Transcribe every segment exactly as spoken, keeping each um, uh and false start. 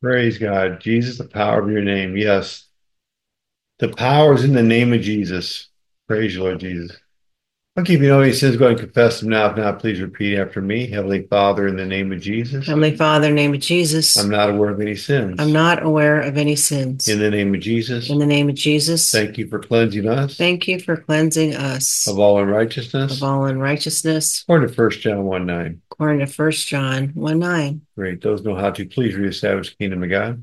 Praise God. Jesus, the power of your name. Yes. The power is in the name of Jesus. Praise you, Lord Jesus. Okay, if you know any sins, go ahead and confess them now. If not, please repeat after me. Heavenly Father, in the name of Jesus, Heavenly Father, in the name of Jesus, I'm not aware of any sins. I'm not aware of any sins. In the name of Jesus, In the name of Jesus, thank you for cleansing us thank you for cleansing us of all of unrighteousness. all unrighteousness, According to First John one nine. according to First John one nine. Great. Those know how to please reestablish the kingdom of God.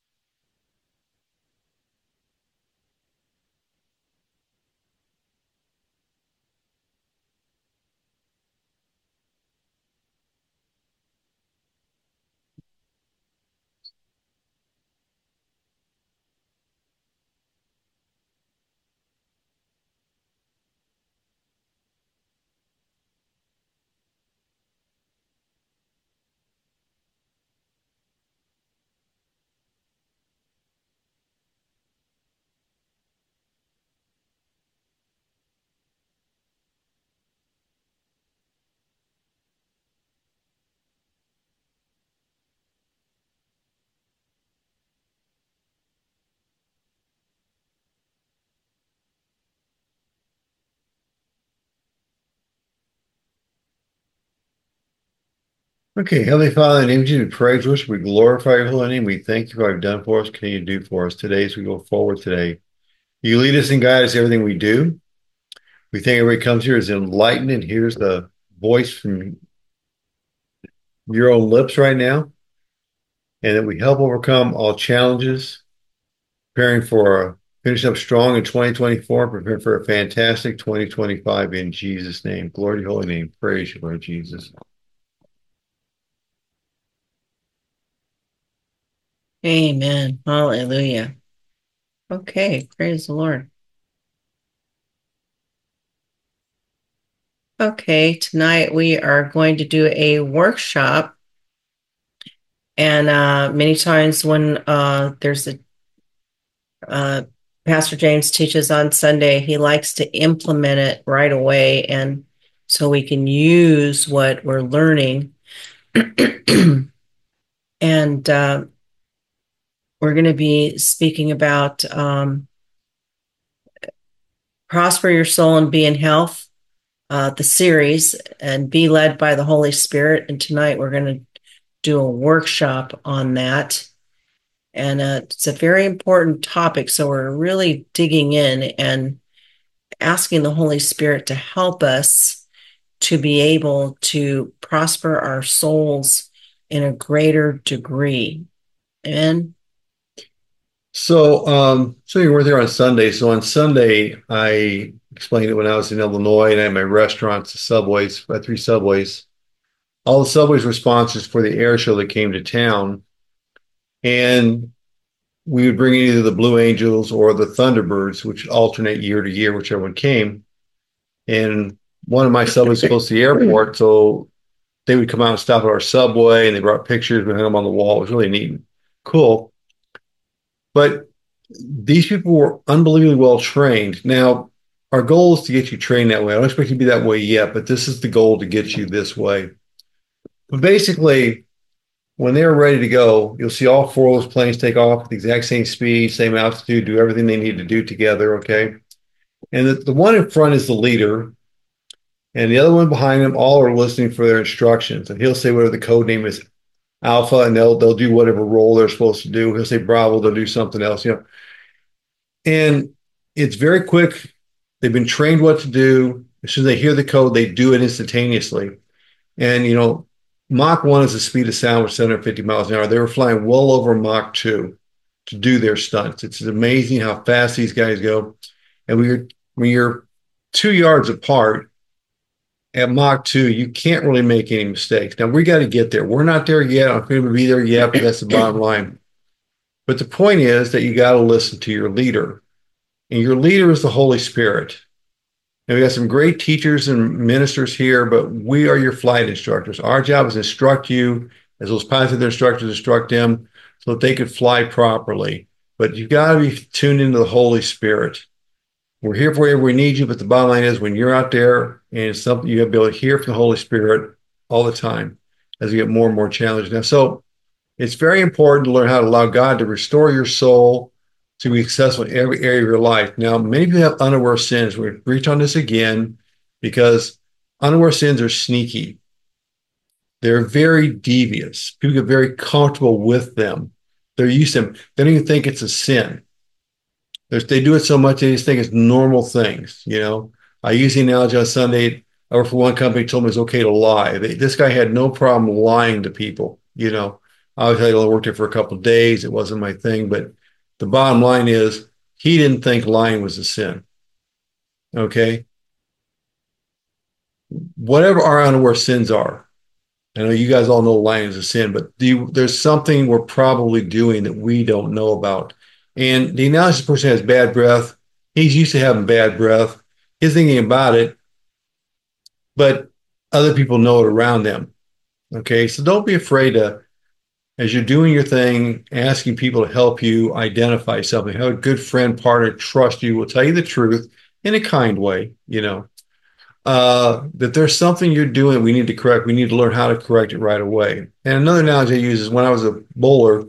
Okay, Heavenly Father, in the name of Jesus, we praise you. We glorify your holy name. We thank you for what you've done for us, continue to do for us today as we go forward today. You lead us and guide us in everything we do. We think everybody comes here is enlightened and hears the voice from your own lips right now, and that we help overcome all challenges, preparing for a finish up strong in twenty twenty-four, preparing for a fantastic twenty twenty-five in Jesus' name. Glory to your holy name. Praise you, Lord Jesus. Amen. Hallelujah. Okay, praise the Lord. Okay, tonight we are going to do a workshop. And uh, many times when uh, there's a uh, Pastor James teaches on Sunday, he likes to implement it right away, and so we can use what we're learning. and uh, we're going to be speaking about um, prosper your soul and be in health, uh, the series, and be led by the Holy Spirit. And tonight we're going to do a workshop on that. And uh, it's a very important topic. So we're really digging in and asking the Holy Spirit to help us to be able to prosper our souls in a greater degree. Amen. So, um, so you were there on Sunday. So on Sunday, I explained it when I was in Illinois and I had my restaurants, the Subways, I had three Subways. All the Subways were sponsors for the air show that came to town. And we would bring in either the Blue Angels or the Thunderbirds, which alternate year to year, whichever one came. And one of my subways was close to the airport, so they would come out and stop at our Subway, and they brought pictures, we hung them on the wall. It was really neat and cool. But these people were unbelievably well trained. Now, our goal is to get you trained that way. I don't expect you to be that way yet, but this is the goal to get you this way. But basically, when they're ready to go, you'll see all four of those planes take off at the exact same speed, same altitude, do everything they need to do together, okay? And the, the one in front is the leader, and the other one behind him, all are listening for their instructions. And he'll say whatever the code name is, Alpha, and they'll they'll do whatever role they're supposed to do. He'll say Bravo, they'll do something else, you know. And it's very quick. They've been trained what to do. As soon as they hear the code, they do it instantaneously. And, you know, Mach one is the speed of sound with seven hundred fifty miles an hour. They were flying well over Mach two to do their stunts. It's amazing how fast these guys go. And when you're, when you're two yards apart at Mach two, you can't really make any mistakes. Now, we got to get there. We're not there yet. I'm going to be there yet, but that's the bottom line. But the point is that you got to listen to your leader. And your leader is the Holy Spirit. And we got some great teachers and ministers here, but we are your flight instructors. Our job is to instruct you as those pilots and their instructors instruct them so that they could fly properly. But you've got to be tuned into the Holy Spirit. We're here for you. We need you. But the bottom line is when you're out there and it's something you have to be able to hear from the Holy Spirit all the time as we get more and more challenged. Now, so It's very important to learn how to allow God to restore your soul to be successful in every area of your life. Now, many people have unaware sins. We're going to reach on this again because unaware sins are sneaky. They're very devious. People get very comfortable with them. They're used to them. They don't even think it's a sin. There's, they do it so much they just think it's normal things. You know, I use the analogy on Sunday. I worked for one company told me it's okay to lie. They, this guy had no problem lying to people. You know, obviously I only worked there for a couple of days. It wasn't my thing, but the bottom line is he didn't think lying was a sin. Okay, whatever our unaware sins are. I know you guys all know lying is a sin, but you, there's something we're probably doing that we don't know about. And the analysis person has bad breath. He's used to having bad breath. He's thinking about it, but other people know it around them. Okay, so don't be afraid to, as you're doing your thing, asking people to help you identify something. Have a good friend, partner, trust you, will tell you the truth in a kind way, you know. Uh, that there's something you're doing we need to correct. We need to learn how to correct it right away. And another analogy I use is when I was a bowler,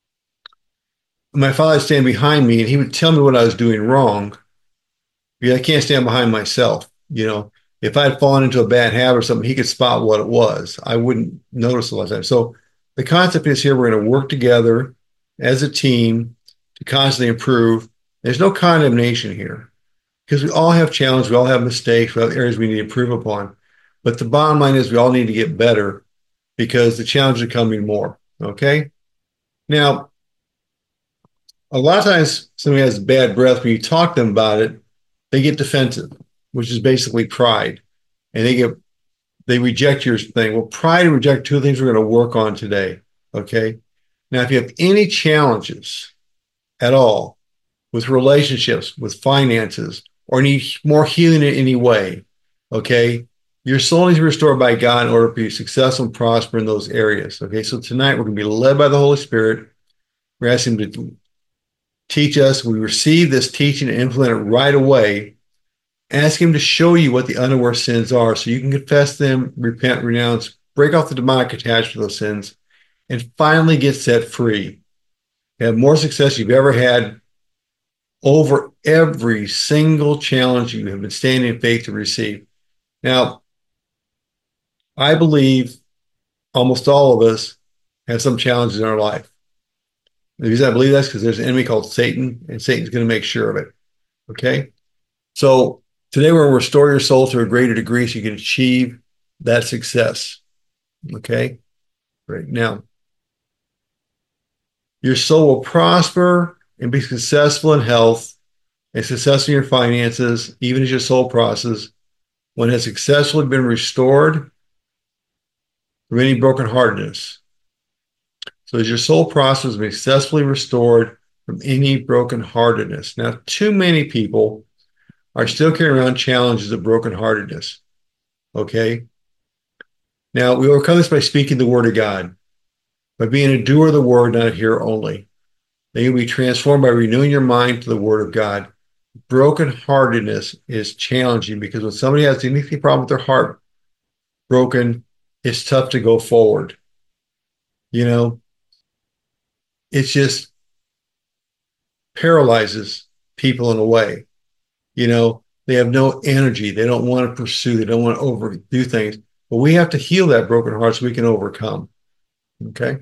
my father would stand behind me and he would tell me what I was doing wrong. Because I can't stand behind myself. You know, if I had fallen into a bad habit or something, he could spot what it was. I wouldn't notice a lot of time. So the concept is here, we're going to work together as a team to constantly improve. There's no condemnation here because we all have challenges, we all have mistakes, we have areas we need to improve upon. But the bottom line is we all need to get better because the challenges are coming more. Okay. Now, a lot of times somebody has bad breath, when you talk to them about it, they get defensive, which is basically pride. And they get they reject your thing. Well, pride and reject, two things we're going to work on today. Okay. Now, if you have any challenges at all with relationships, with finances, or need more healing in any way, okay, your soul needs to be restored by God in order to be successful and prosper in those areas. Okay. So tonight we're going to be led by the Holy Spirit. We're asking Him to teach us. We receive this teaching and implement it right away. Ask Him to show you what the unaware sins are so you can confess them, repent, renounce, break off the demonic attachment to those sins, and finally get set free. Have more success you've ever had over every single challenge you have been standing in faith to receive. Now, I believe almost all of us have some challenges in our life. The reason I believe that's because there's an enemy called Satan, and Satan's going to make sure of it. Okay? So today we're going to restore your soul to a greater degree so you can achieve that success. Okay? Right now, your soul will prosper and be successful in health and successful in your finances, even as your soul prospers, when it has successfully been restored from any brokenheartedness. So as your soul prospers, be successfully restored from any brokenheartedness. Now, too many people are still carrying around challenges of brokenheartedness. Okay? Now, we overcome this by speaking the word of God, by being a doer of the word, not a hearer only. Then you'll be transformed by renewing your mind to the word of God. Brokenheartedness is challenging because when somebody has any problem with their heart broken, it's tough to go forward. You know, it's just paralyzes people in a way. You know, they have no energy. They don't want to pursue. They don't want to overdo things. But we have to heal that broken heart so we can overcome. Okay?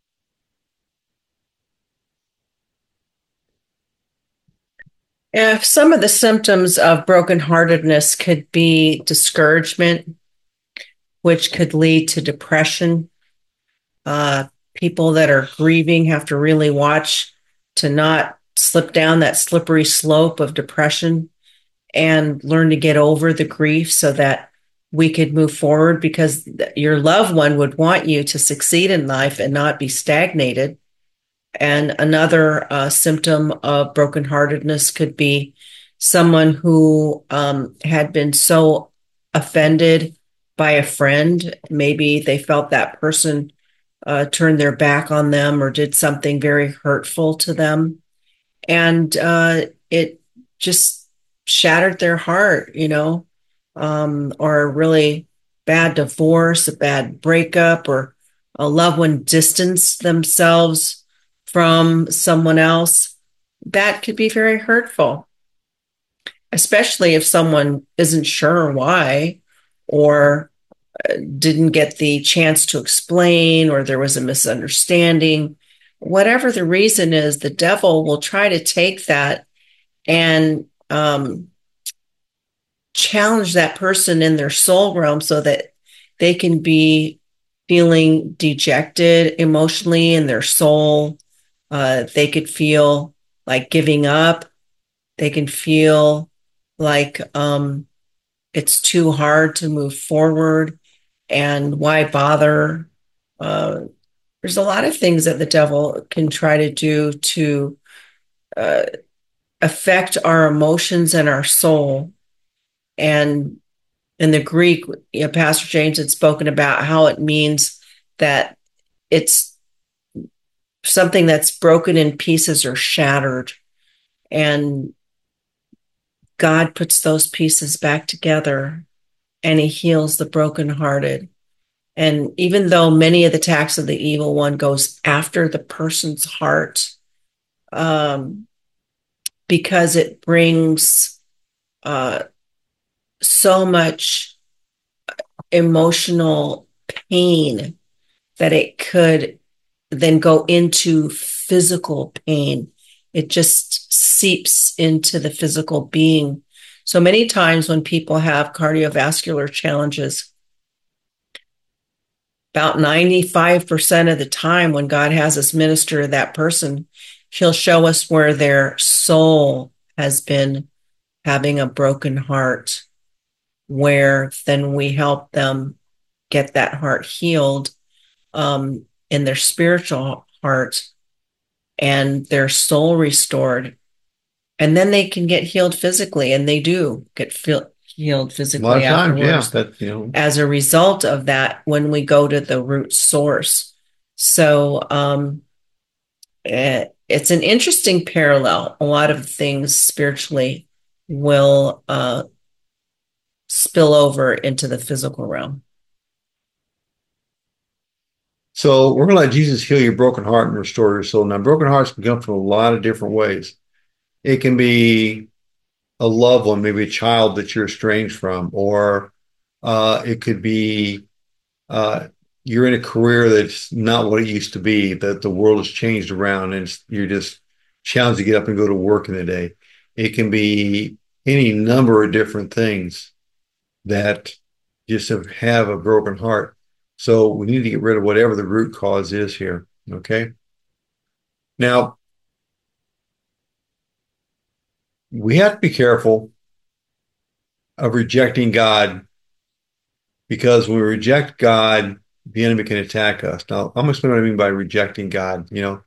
If some of the symptoms of brokenheartedness could be discouragement, which could lead to depression. Uh, people that are grieving have to really watch to not slip down that slippery slope of depression and learn to get over the grief so that we could move forward, because your loved one would want you to succeed in life and not be stagnated. And another uh, symptom of brokenheartedness could be someone who um, had been so offended by a friend. Maybe they felt that person uh, turned their back on them or did something very hurtful to them. And uh, it just shattered their heart, you know, um, or a really bad divorce, a bad breakup, or a loved one distance themselves from someone else, that could be very hurtful, especially if someone isn't sure why or didn't get the chance to explain or there was a misunderstanding. Whatever the reason is, the devil will try to take that and um, challenge that person in their soul realm so that they can be feeling dejected emotionally in their soul. Uh, they could feel like giving up. They can feel like um, it's too hard to move forward and why bother. Uh, there's a lot of things that the devil can try to do to uh, affect our emotions and our soul. And in the Greek, you know, Pastor James had spoken about how it means that it's something that's broken in pieces or shattered. And God puts those pieces back together and he heals the brokenhearted. And even though many of the attacks of the evil one goes after the person's heart, um, because it brings uh, so much emotional pain that it could then go into physical pain. It just seeps into the physical being. So many times when people have cardiovascular challenges, about ninety-five percent of the time when God has us minister to that person, he'll show us where their soul has been having a broken heart, where then we help them get that heart healed um, in their spiritual heart and their soul restored. And then they can get healed physically, and they do get feel, healed A lot physically of times, yeah, afterwards that, you know, as a result of that when we go to the root source. So um, it, it's an interesting parallel. A lot of things spiritually will uh, spill over into the physical realm. so we're going to let Jesus heal your broken heart and restore your soul. Now, broken hearts can come from a lot of different ways. It can be a loved one, maybe a child that you're estranged from, or uh, it could be uh, you're in a career that's not what it used to be, that the world has changed around and it's, you're just challenged to get up and go to work in the day. It can be any number of different things that just have, have a broken heart. So we need to get rid of whatever the root cause is here. Okay. Now, we have to be careful of rejecting God because when we reject God, the enemy can attack us. Now, I'm going to explain what I mean by rejecting God. You know,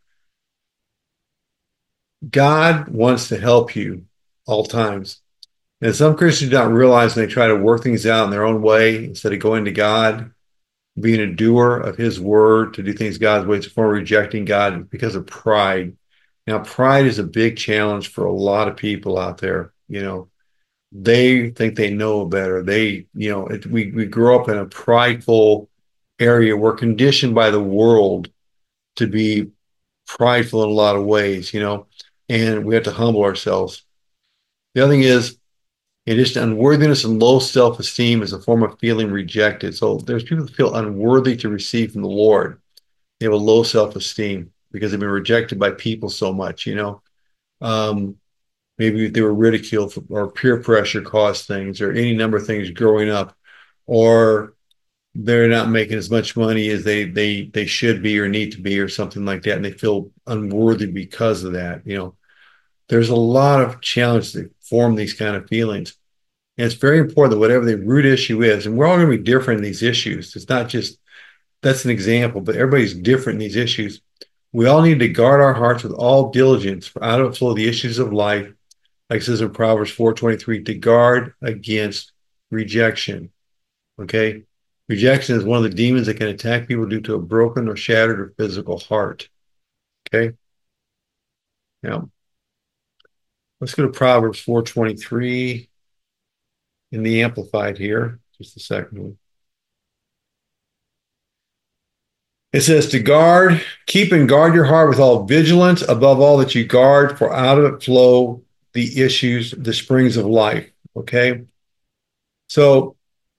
God wants to help you all times. And some Christians don't realize and they try to work things out in their own way instead of going to God, being a doer of his word to do things God's way. It's a form of rejecting God because of pride. Now, pride is a big challenge for a lot of people out there. You know, they think they know better. They, you know, it, we, we grow up in a prideful area. We're conditioned by the world to be prideful in a lot of ways, you know, and we have to humble ourselves. The other thing is, it is unworthiness and low self-esteem is a form of feeling rejected. So there's people that feel unworthy to receive from the Lord. They have a low self-esteem because they've been rejected by people so much, you know. Um, maybe they were ridiculed for, or peer pressure caused things, or any number of things growing up, or they're not making as much money as they they they should be or need to be, or something like that, and they feel unworthy because of that. You know, there's a lot of challenges that form these kind of feelings. And it's very important that whatever the root issue is, and we're all going to be different in these issues. It's not just that's an example, but everybody's different in these issues. We all need to guard our hearts with all diligence, for out of it flow the issues of life, like it says in Proverbs four twenty-three, to guard against rejection. Okay. Rejection is one of the demons that can attack people due to a broken or shattered or physical heart. Okay. Now, let's go to Proverbs four twenty-three in the Amplified here. Just a second. It says to guard, keep and guard your heart with all vigilance, above all that you guard, for out of it flow the issues, the springs of life. Okay. So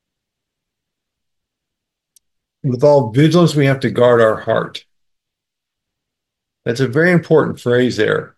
with all vigilance, we have to guard our heart. That's a very important phrase there.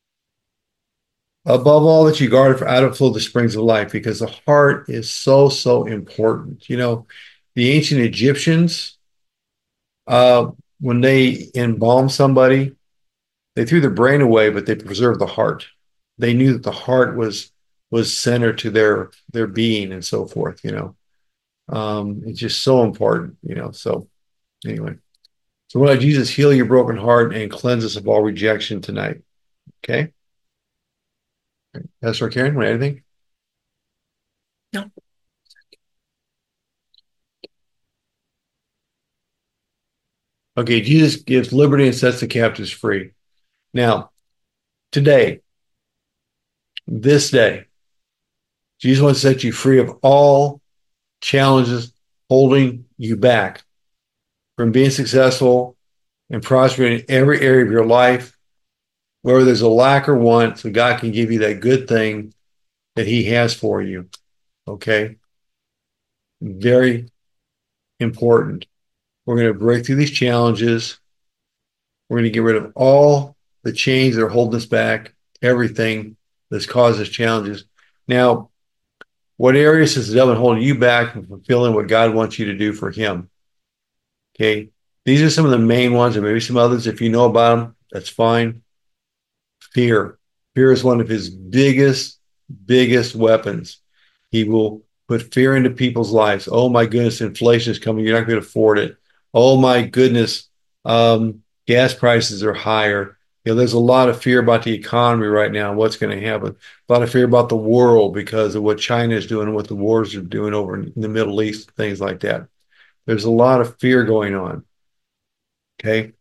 Above all that you guard, for out of it flow the springs of life, because the heart is so, so important. You know, the ancient Egyptians, uh, when they embalmed somebody, they threw the brain away, but they preserved the heart. They knew that the heart was was center to their their being and so forth. You know, um, it's just so important. You know, so anyway, so we'll let Jesus heal your broken heart and cleanse us of all rejection tonight. Okay, Pastor Karen, want anything? No. Okay, Jesus gives liberty and sets the captives free. Now, today, this day, Jesus wants to set you free of all challenges holding you back from being successful and prospering in every area of your life, whether there's a lack or want, so God can give you that good thing that He has for you. Okay? Very important. We're going to break through these challenges. We're going to get rid of all the chains that are holding us back, everything that's caused us challenges. Now, what areas is the devil holding you back from fulfilling what God wants you to do for Him? Okay? These are some of the main ones, and maybe some others. If you know about them, that's fine. Fear. Fear is one of his biggest, biggest weapons. He will put fear into people's lives. Oh my goodness, inflation is coming. You're not going to afford it. Oh my goodness, um, gas prices are higher. You know, there's a lot of fear about the economy right now and what's going to happen. A lot of fear about the world because of what China is doing and what the wars are doing over in the Middle East, things like that. There's a lot of fear going on. Okay.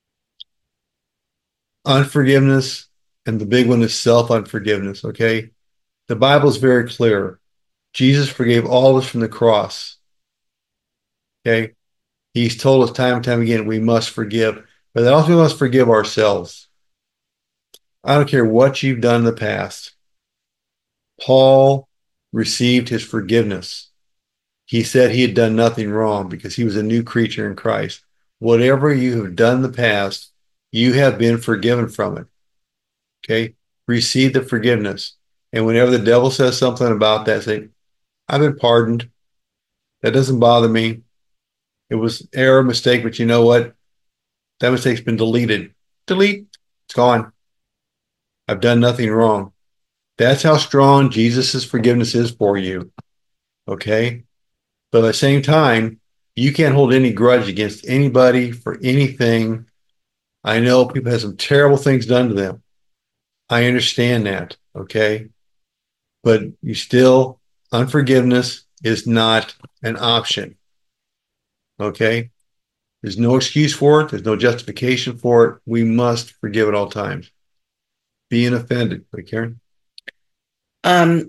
Unforgiveness, and the big one is self-unforgiveness. Okay. The Bible is very clear. Jesus forgave all of us from the cross. Okay. He's told us time and time again, we must forgive, but also we must forgive ourselves. I don't care what you've done in the past. Paul received his forgiveness. He said he had done nothing wrong because he was a new creature in Christ. Whatever you have done in the past, you have been forgiven from it. Okay. Receive the forgiveness. And whenever the devil says something about that, say, I've been pardoned. That doesn't bother me. It was error, mistake, but you know what? That mistake's been deleted. Delete. It's gone. I've done nothing wrong. That's how strong Jesus' forgiveness is for you. Okay? But at the same time, you can't hold any grudge against anybody for anything. I know people have some terrible things done to them. I understand that. Okay? But you still, unforgiveness is not an option. Okay? There's no excuse for it. There's no justification for it. We must forgive at all times. Being offended. Right, Karen? Um,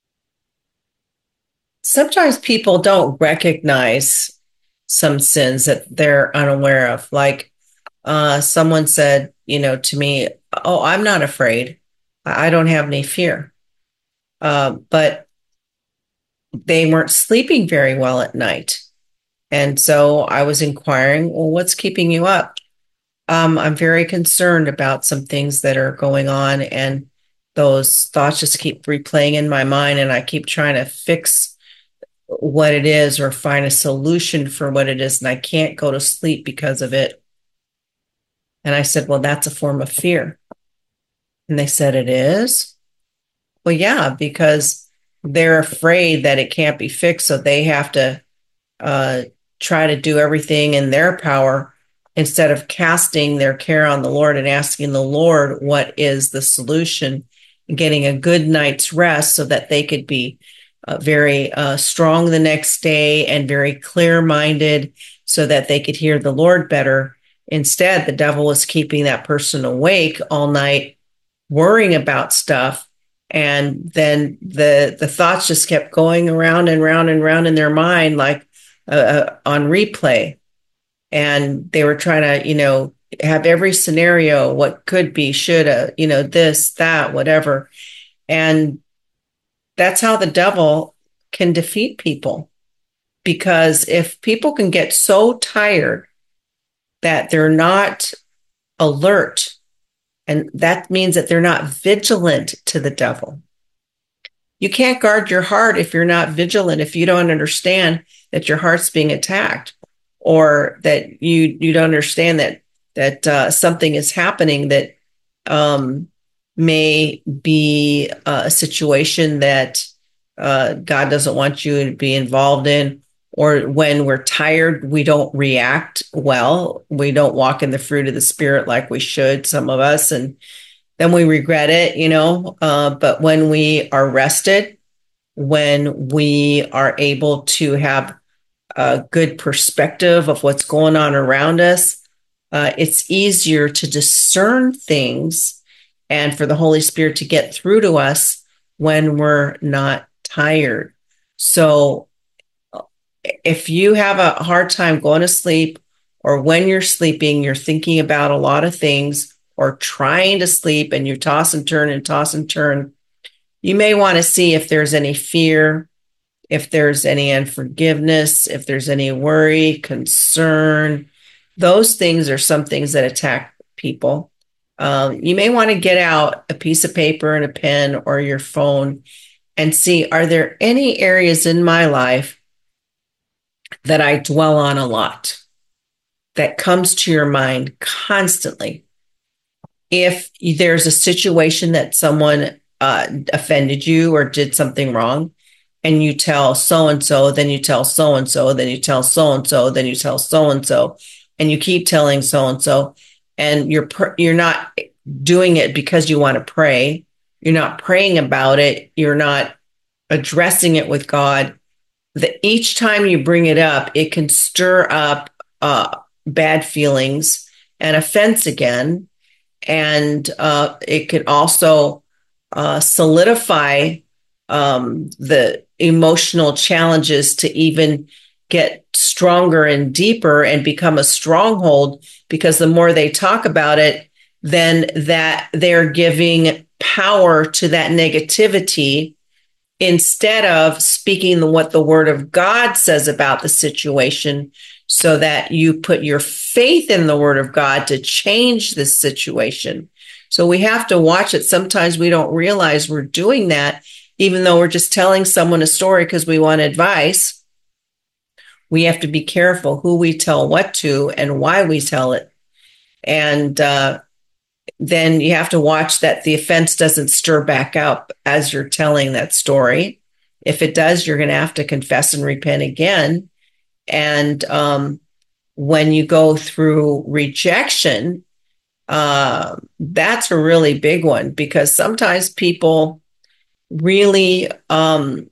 sometimes people don't recognize some sins that they're unaware of. Like uh, someone said, you know, to me, oh, I'm not afraid. I don't have any fear. Uh, but they weren't sleeping very well at night. And so I was inquiring, well, what's keeping you up? Um, I'm very concerned about some things that are going on, and those thoughts just keep replaying in my mind, and I keep trying to fix what it is or find a solution for what it is, and I can't go to sleep because of it. And I said, well, that's a form of fear. And they said, it is? Well, yeah, because they're afraid that it can't be fixed, so they have to uh, try to do everything in their power instead of casting their care on the Lord and asking the Lord what is the solution, and getting a good night's rest so that they could be uh, very uh, strong the next day and very clear-minded so that they could hear the Lord better. Instead, the devil was keeping that person awake all night, worrying about stuff. And then the the thoughts just kept going around and round and round in their mind, like uh, on replay. and they were trying to, you know, have every scenario, what could be, shoulda, you know, this, that, whatever. And that's how the devil can defeat people. Because if people can get so tired that they're not alert, and that means that they're not vigilant to the devil. You can't guard your heart if you're not vigilant, if you don't understand that your heart's being attacked, or that you you don't understand that that uh, something is happening that um, may be uh, a situation that uh, God doesn't want you to be involved in. Or when we're tired, we don't react well. We don't walk in the fruit of the Spirit like we should, some of us, and then we regret it, you know. Uh, but when we are rested, when we are able to have a good perspective of what's going on around us, uh, it's easier to discern things and for the Holy Spirit to get through to us when we're not tired. So if you have a hard time going to sleep, or when you're sleeping, you're thinking about a lot of things, or trying to sleep and you toss and turn and toss and turn, you may want to see if there's any fear, if there's any unforgiveness, if there's any worry, concern. Those things are some things that attack people. Um, you may want to get out a piece of paper and a pen or your phone and see, are there any areas in my life that I dwell on a lot, that comes to your mind constantly? If there's a situation that someone uh, offended you or did something wrong, and you tell so-and-so, then you tell so-and-so, then you tell so-and-so, then you tell so-and-so, and you keep telling so-and-so, and you're pr- you're not doing it because you want to pray. You're not praying about it. You're not addressing it with God. That each time you bring it up, it can stir up uh, bad feelings and offense again. And uh, it could also uh, solidify um, the emotional challenges to even get stronger and deeper and become a stronghold, because the more they talk about it, then that they're giving power to that negativity instead of speaking what the Word of God says about the situation, so that you put your faith in the Word of God to change this situation. So we have to watch it. Sometimes we don't realize we're doing that, even though we're just telling someone a story because we want advice. We have to be careful who we tell what to and why we tell it. And uh, then you have to watch that the offense doesn't stir back up as you're telling that story. If it does, you're going to have to confess and repent again. And um, when you go through rejection, uh, that's a really big one, because sometimes people really um,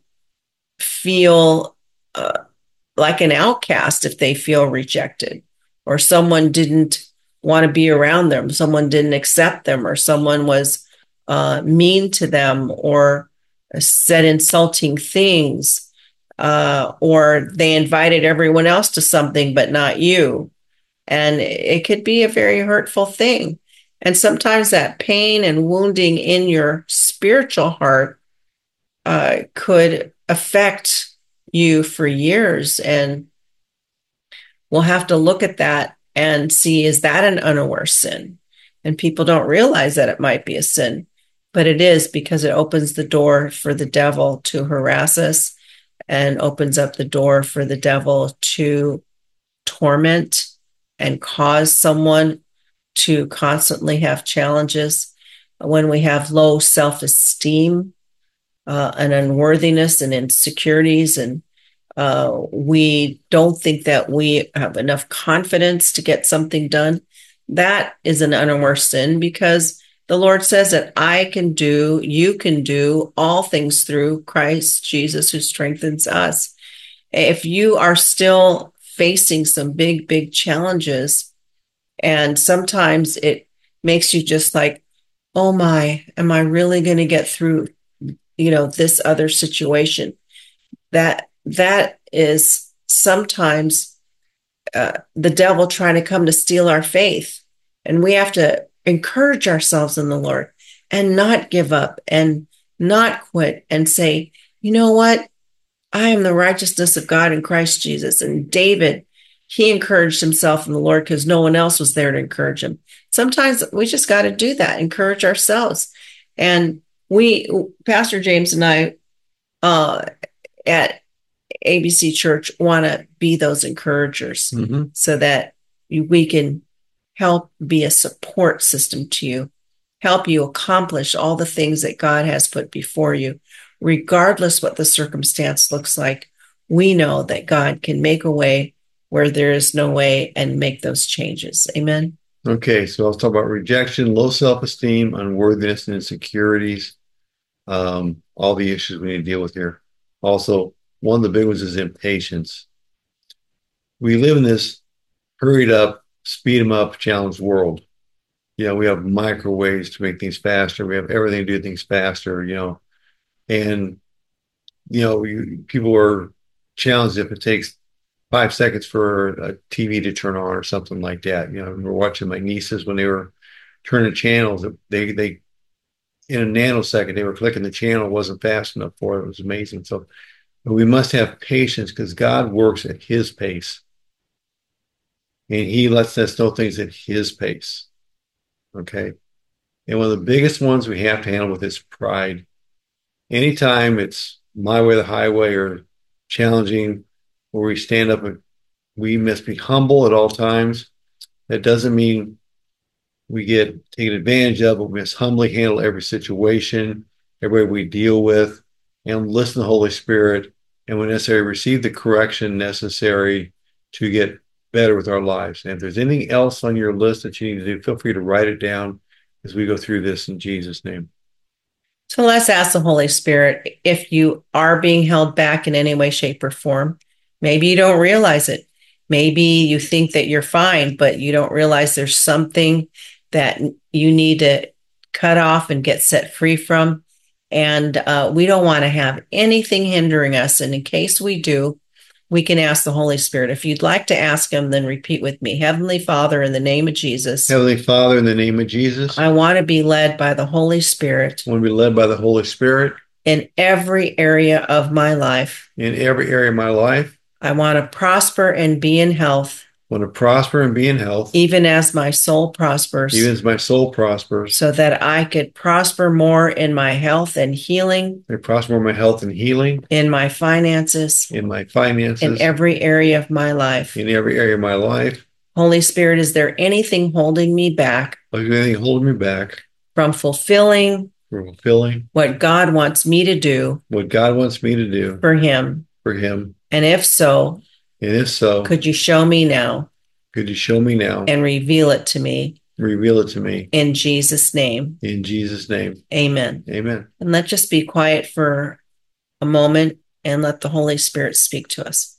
feel uh, like an outcast if they feel rejected, or someone didn't want to be around them, someone didn't accept them, or someone was uh, mean to them, or said insulting things, uh, or they invited everyone else to something but not you. And it could be a very hurtful thing. And sometimes that pain and wounding in your spiritual heart uh, could affect you for years. And we'll have to look at that and see, is that an unaware sin? And people don't realize that it might be a sin, but it is, because it opens the door for the devil to harass us, and opens up the door for the devil to torment and cause someone to constantly have challenges. When we have low self-esteem, uh, and unworthiness and insecurities, and uh, we don't think that we have enough confidence to get something done, that is an unaware sin, because the Lord says that I can do, you can do all things through Christ Jesus who strengthens us. If you are still facing some big, big challenges, and sometimes it makes you just like, oh my, am I really going to get through, you know, this other situation? That that is sometimes uh, the devil trying to come to steal our faith. And we have to encourage ourselves in the Lord and not give up and not quit and say, you know what? I am the righteousness of God in Christ Jesus. And David, he encouraged himself in the Lord because no one else was there to encourage him. Sometimes we just got to do that, encourage ourselves. And we, Pastor James and I, uh, at A B C Church, want to be those encouragers mm-hmm. so that we can help be a support system to you, help you accomplish all the things that God has put before you, regardless what the circumstance looks like. We know that God can make a way where there is no way and make those changes. Amen. Okay, so I'll talk about rejection, low self-esteem, unworthiness, and insecurities. Um, all the issues we need to deal with here. Also, one of the big ones is impatience. We live in this hurried up, speed them up, challenged world. You know, we have microwaves to make things faster. We have everything to do things faster, you know. And, you know, you, people are challenged if it takes five seconds for a T V to turn on or something like that. You know, we're watching my nieces when they were turning channels. They, they, in a nanosecond, they were clicking the channel. It wasn't fast enough for it. It was amazing. So we must have patience because God works at his pace. And he lets us know things at his pace. Okay. And one of the biggest ones we have to handle with is pride. Anytime it's my way or the highway or challenging, where we stand up and we must be humble at all times. That doesn't mean we get taken advantage of, but we must humbly handle every situation, everybody we deal with, and listen to the Holy Spirit. And when necessary, receive the correction necessary to get better with our lives. And if there's anything else on your list that you need to do, feel free to write it down as we go through this in Jesus' name. So let's ask the Holy Spirit if you are being held back in any way, shape, or form. Maybe you don't realize it. Maybe you think that you're fine, but you don't realize there's something that you need to cut off and get set free from. And uh, we don't want to have anything hindering us. And in case we do, we can ask the Holy Spirit. If you'd like to ask him, then repeat with me. Heavenly Father, in the name of Jesus. Heavenly Father, in the name of Jesus. I want to be led by the Holy Spirit. I want to be led by the Holy Spirit. In every area of my life. In every area of my life. I want to prosper and be in health. I want to prosper and be in health. Even as my soul prospers. Even as my soul prospers. So that I could prosper more in my health and healing. I prosper in my health and healing. In my finances. In my finances. In every area of my life. In every area of my life. Holy Spirit, is there anything holding me back? Is there anything holding me back? From fulfilling. From fulfilling. What God wants me to do. What God wants me to do. For him. For him. And if so. And if so. Could you show me now? Could you show me now? And reveal it to me. Reveal it to me. In Jesus' name. In Jesus' name. Amen. Amen. And let's just be quiet for a moment and let the Holy Spirit speak to us.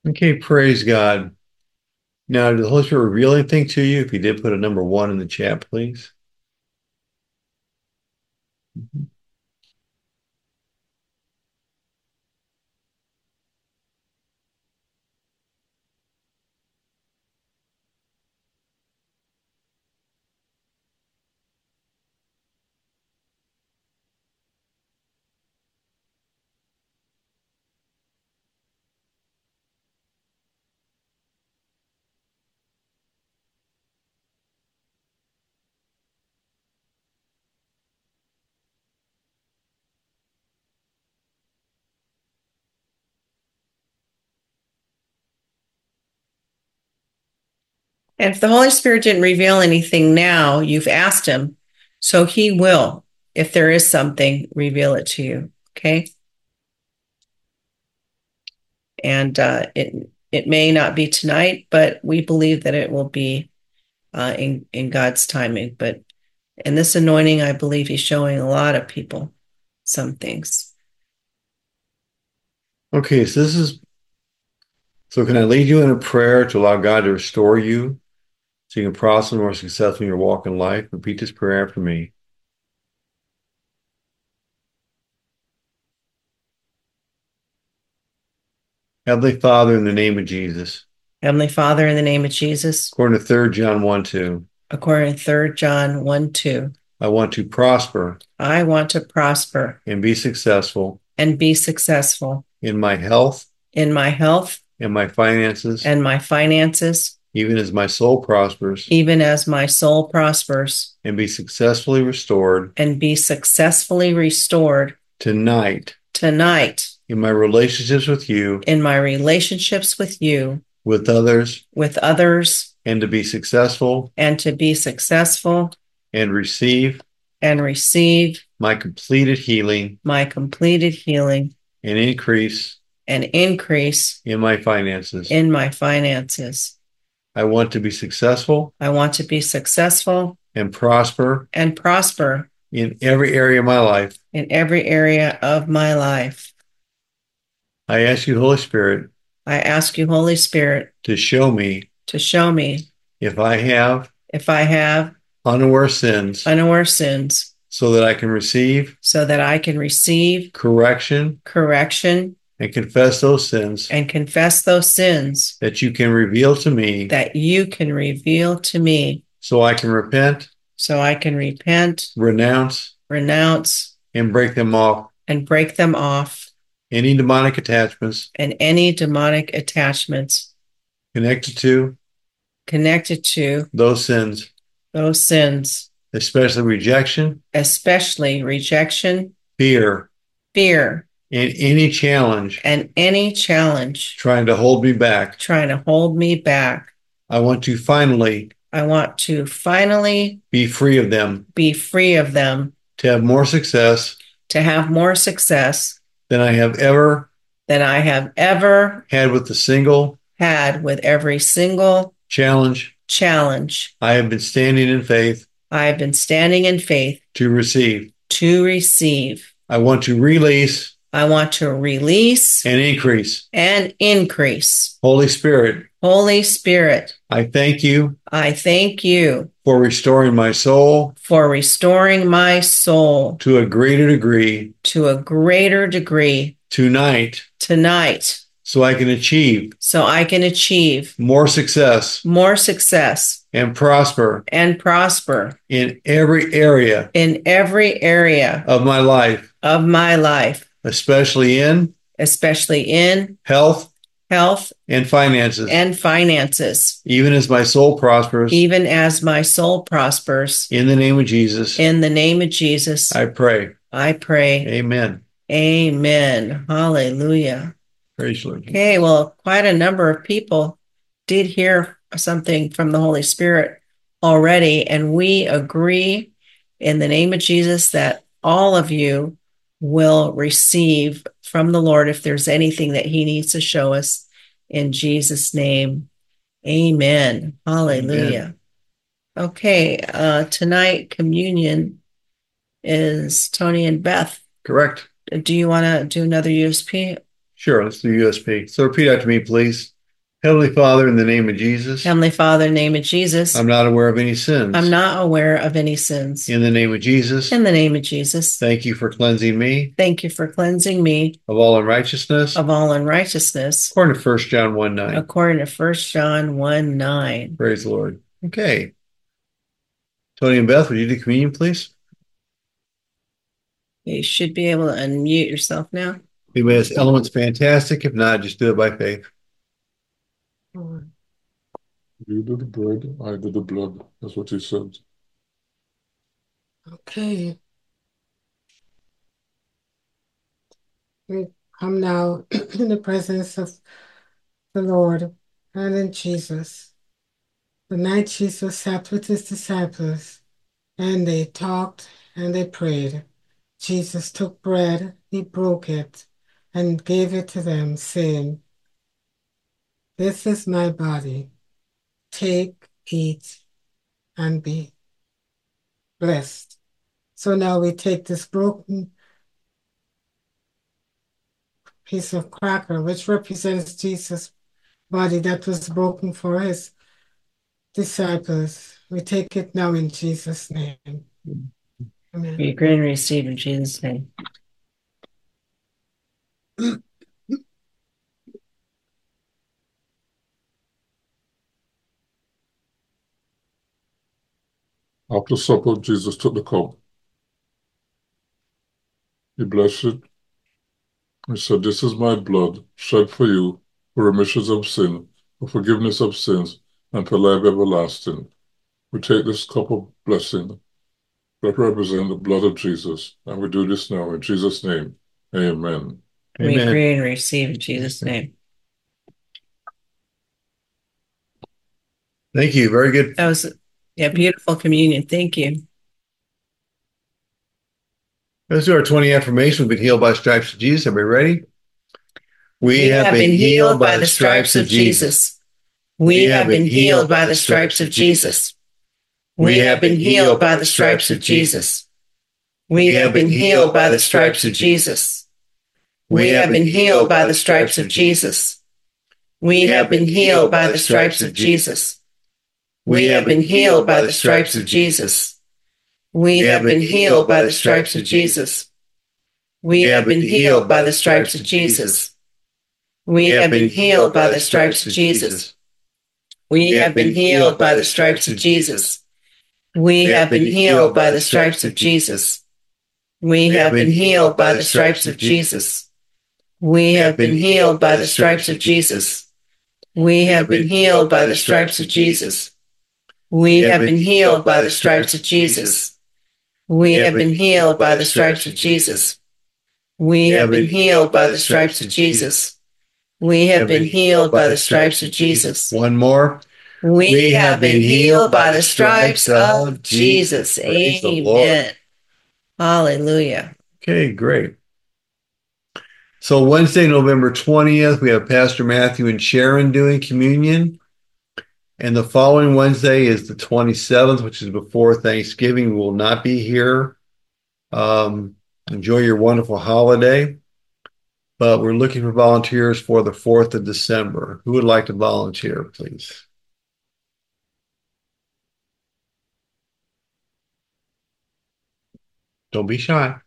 Okay, praise God. Now, did the Holy Spirit reveal anything to you? If you did, put a number one in the chat, please. And if the Holy Spirit didn't reveal anything now, you've asked him. So he will, if there is something, reveal it to you. Okay. And uh, it it may not be tonight, but we believe that it will be uh, in in God's timing. But in this anointing, I believe He's showing a lot of people some things. Okay, so this is so can I lead you in a prayer to allow God to restore you so you can prosper more successfully in your walk in life? Repeat this prayer after me. Heavenly Father, in the name of Jesus, Heavenly Father, in the name of Jesus, according to third John one two, according to third John one two, I want to prosper I want to prosper and be successful and be successful in my health in my health and my finances, and my finances, even as my soul prospers, even as my soul prospers, and be successfully restored and be successfully restored tonight tonight in my relationships with you, in my relationships with you, with others, with others, and to be successful and to be successful and receive and receive my completed healing my completed healing and increase and increase in my finances. in my finances. I want to be successful I want to be successful and prosper and prosper in every area of my life. in every area of my life. I ask you, Holy Spirit, I ask you, Holy Spirit, to show me to show me if I have if I have unaware sins unaware sins so that I can receive so that I can receive correction correction and confess those sins and confess those sins that you can reveal to me that you can reveal to me so I can repent, so I can repent, renounce, renounce, and break them off. and break them off, Any demonic attachments and any demonic attachments connected to connected to those sins, those sins, especially rejection, especially rejection, fear, fear, and any challenge and any challenge trying to hold me back. trying to hold me back. I want to finally I want to finally be free of them, be free of them, to have more success to have more success than I have ever than I have ever had with the single had with every single challenge challenge I have been standing in faith I have been standing in faith to receive. to receive. I want to release I want to release and increase. and increase. Holy Spirit, Holy Spirit, I thank you I thank you for restoring my soul for restoring my soul to a greater degree to a greater degree tonight tonight so I can achieve so I can achieve more success more success and prosper and prosper in every area in every area of my life, of my life, especially in especially in health health and finances, and finances, even as my soul prospers. even as my soul prospers. In the name of Jesus, In the name of Jesus, I pray. I pray. Amen. Amen. Hallelujah. Praise the Lord. Okay, well, quite a number of people did hear something from the Holy Spirit already, and we agree in the name of Jesus that all of you will receive from the Lord if there's anything that He needs to show us in Jesus' name. Amen. Hallelujah. Amen. Okay, uh, tonight communion is Tony and Beth. Correct. Do you want to do another U S P? Sure, let's do U S P. So repeat after me, please. Heavenly Father, in the name of Jesus, Heavenly Father, in the name of Jesus, I'm not aware of any sins. I'm not aware of any sins. In the name of Jesus, In the name of Jesus, thank you for cleansing me thank you for cleansing me of all unrighteousness, of all unrighteousness, according to First John one nine. according to First John one nine. Praise the Lord. Okay. Tony and Beth, would you do communion, please? You should be able to unmute yourself now. Anybody has elements, fantastic. If not, just do it by faith. You did the bread, I did the blood. That's what he said. Okay. We come now in the presence of the Lord and in Jesus. The night Jesus sat with his disciples, and they talked and they prayed. Jesus took bread, he broke it, and gave it to them, saying, "This is my body. Take, eat, and be blessed." So now we take this broken piece of cracker, which represents Jesus' body that was broken for his disciples. We take it now in Jesus' name. Amen. We agree and receive in Jesus' name. After supper, Jesus took the cup. He blessed it. He said, "This is my blood shed for you for remission of sin, for forgiveness of sins, and for life everlasting." We take this cup of blessing that represents the blood of Jesus, and we do this now in Jesus' name. Amen. We Amen. agree and receive in Jesus' name. Thank you. Very good. That was, yeah, beautiful communion. Thank you. Let's do our twenty affirmation. We've been healed by the stripes of Jesus. Are we ready? We have been healed by the stripes of Jesus. We have been healed by the stripes of Jesus. We have been healed by the stripes of Jesus. We have been healed by the stripes of Jesus. We have been healed by the stripes of Jesus. We have been healed by the stripes of Jesus. We have been healed by the stripes of Jesus. We have been healed by the stripes of Jesus. We have been healed by the stripes of Jesus. We have been healed by the stripes of Jesus. We have been healed by the stripes of Jesus. We have been healed by the stripes of Jesus. We have been healed by the stripes of Jesus. We have been healed by the stripes of Jesus. We have been healed by the stripes of Jesus. We have been healed by the stripes of Jesus. We have been healed by the stripes of Jesus. We have been healed by the stripes of Jesus. We have been healed by the stripes of Jesus. One more. We have been healed by the stripes of Jesus. Praise the Lord. Amen. Hallelujah. Okay, great. So Wednesday, November twentieth, we have Pastor Matthew and Sharon doing communion. And the following Wednesday is the twenty-seventh, which is before Thanksgiving. We will not be here. Um, enjoy your wonderful holiday. But we're looking for volunteers for the fourth of December. Who would like to volunteer, please? Don't be shy.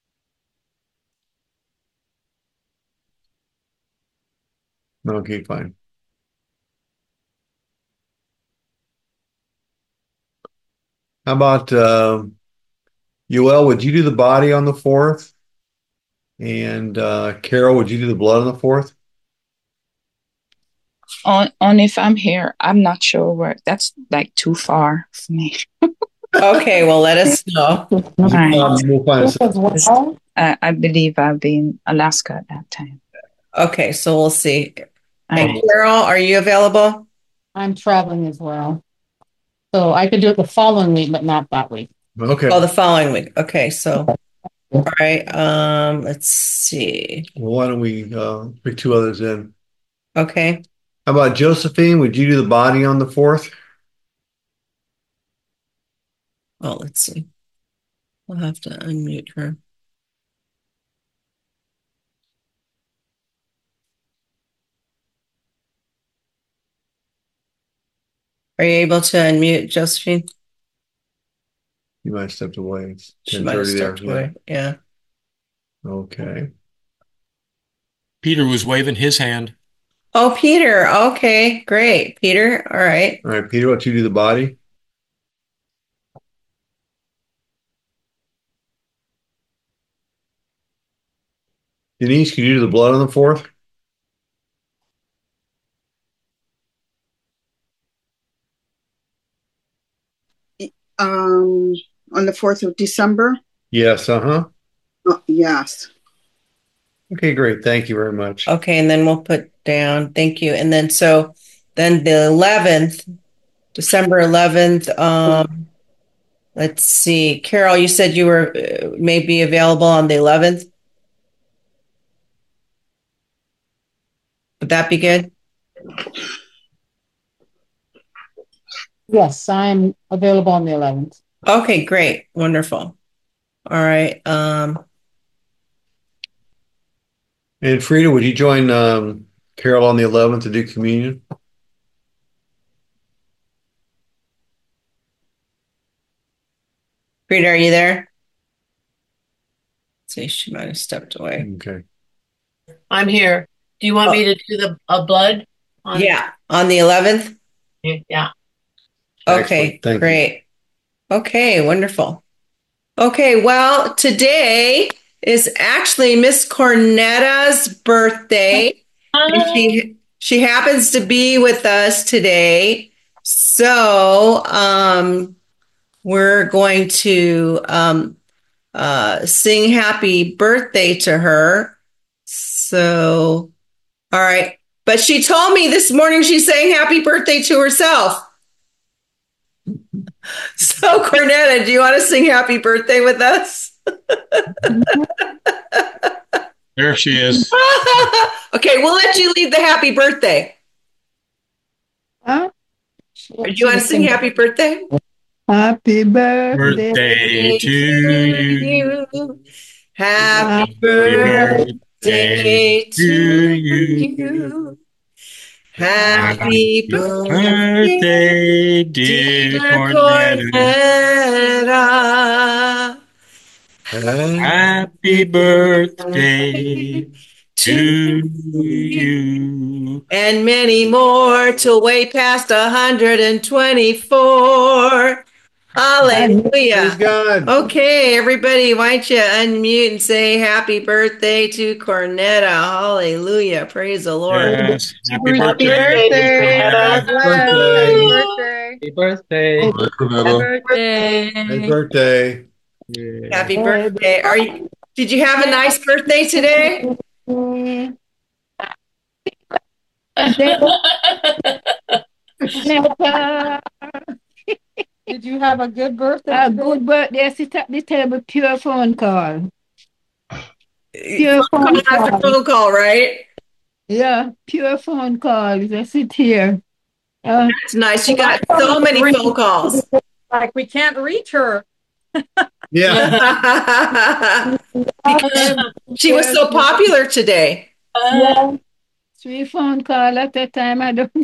Okay, fine. How about uh, Yoel, would you do the body on the fourth? And uh, Carol, would you do the blood on the fourth? On, on if I'm here, I'm not sure where. That's like too far for me. Okay, well, let us know. Right. Um, we'll find a- Uh, I believe I'll be in Alaska at that time. Okay, so we'll see. All And right. Carol, are you available? I'm traveling as well. So I could do it the following week, but not that week. Okay. Oh, the following week. Okay, so all right. Um, let's see. Well, why don't we uh, pick two others in? Okay. How about Josephine? Would you do the body on the fourth? Oh, let's see. We'll have to unmute her. Are you able to unmute, Josephine? You might have stepped away. It's She might have 10:30 there. stepped away. Yeah. Okay. Peter was waving his hand. Oh, Peter. Okay, great. Peter. All right. All right, Peter, what you do the body? Denise, can you do the blood on the fourth? Um, on the fourth of December? Yes, uh-huh. Uh, yes. Okay, great. Thank you very much. Okay, and then we'll put down, thank you. And then so then the eleventh, December eleventh, um, let's see. Carol, you said you were uh, maybe available on the eleventh. Would that be good? Yes, I'm available on the eleventh. Okay, great. Wonderful. All right. Um, And Frida, would you join um, Carol on the eleventh to do communion? Frida, are you there? Let's see, she might have stepped away. Okay. I'm here. Do you want Oh. me to do the uh, blood? On, Yeah, on the eleventh. Yeah. Okay, Excellent. Thank you. great. Okay, wonderful. Okay, well, today is actually Miss Cornetta's birthday. And she she happens to be with us today. So um we're going to um uh sing happy birthday to her. So all right. But she told me this morning she's saying happy birthday to herself. So, Cornetta, do you want to sing happy birthday with us? There she is. Okay, we'll let you lead the happy birthday. Huh? Or do you want to sing happy birthday? Happy birthday, Birthday to you. Happy birthday to you. Happy birthday, birthday, dear dear Cornetta. Cornetta. Happy birthday to you. And many more till way past one hundred twenty-four. Praise Hallelujah. God. Okay, everybody, why don't you unmute and say happy birthday to Cornetta? Hallelujah. Praise the Lord. Yes. Happy Happy birthday. birthday, Happy birthday. Happy birthday. Bye, Cornetta. birthday. Happy birthday. Happy birthday. Are you did you have a nice birthday today? Did you have a good birthday? A good birthday. Sit at the table, pure phone call. Pure Phone phone call after call. phone call, right? Yeah, pure phone calls. I sit here. Uh, It's nice. You got so many phone calls. Like we can't reach her. Yeah. Because she was so popular today. yeah, three phone call at a time. I don't.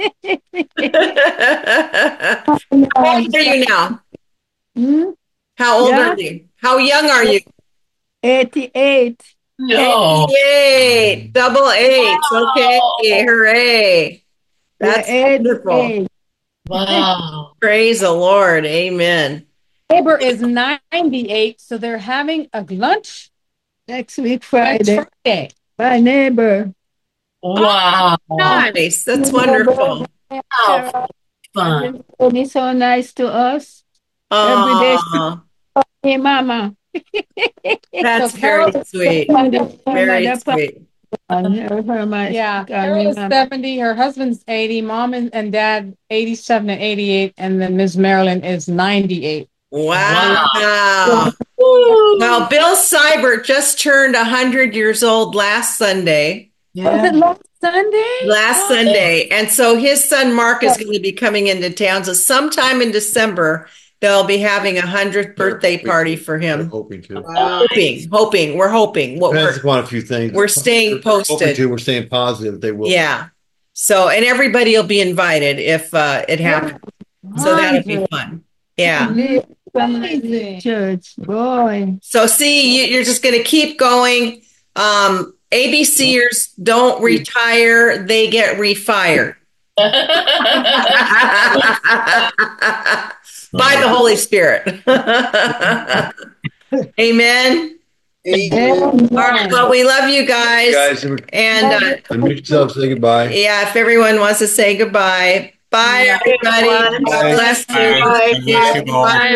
How old are you now? Hmm? How old Yeah. are you? How young are you? eighty-eight. No. Yay! Double eight. Okay. Hooray. That's yeah, wonderful. eighty-eight. Wow. Praise the Lord. Amen. Neighbor is ninety-eight, so they're having a lunch Next week, next Friday. Friday. My neighbor. Wow. Nice. That's wonderful. How fun. And he's so nice to us. Every day, Aw, hey, Mama. that's So very Carol- sweet. Very sweet. Her, her, my, Yeah, call Carol me is Mama. seventy, her husband's eighty, mom and, and dad eighty-seven and eighty-eight, and then Miss Marilyn is ninety-eight. Wow. Woo. Well, Bill Seibert just turned one hundred years old last Sunday. Was it last Sunday? Last Sunday. And so his son Mark is going to be coming into town. So sometime in December, they'll be having a hundredth birthday party for We're him. hoping to. Hoping, hoping, we're hoping. What Depends we're, upon a few things. we're staying We're hoping posted. to. We're staying positive they will. Yeah. So, and everybody will be invited if uh, it happens. So that'll be fun. Yeah. Church, boy. So see, you, you're just going to keep going. Um, ABCers don't retire; they get refired by the Holy Spirit. Amen. Amen. All right. Well, we love you guys. Guys, And uh, unmute yourself, say goodbye. yeah, if everyone wants to say goodbye, bye, everybody. God bless you. Bye. God bless you all. Bye.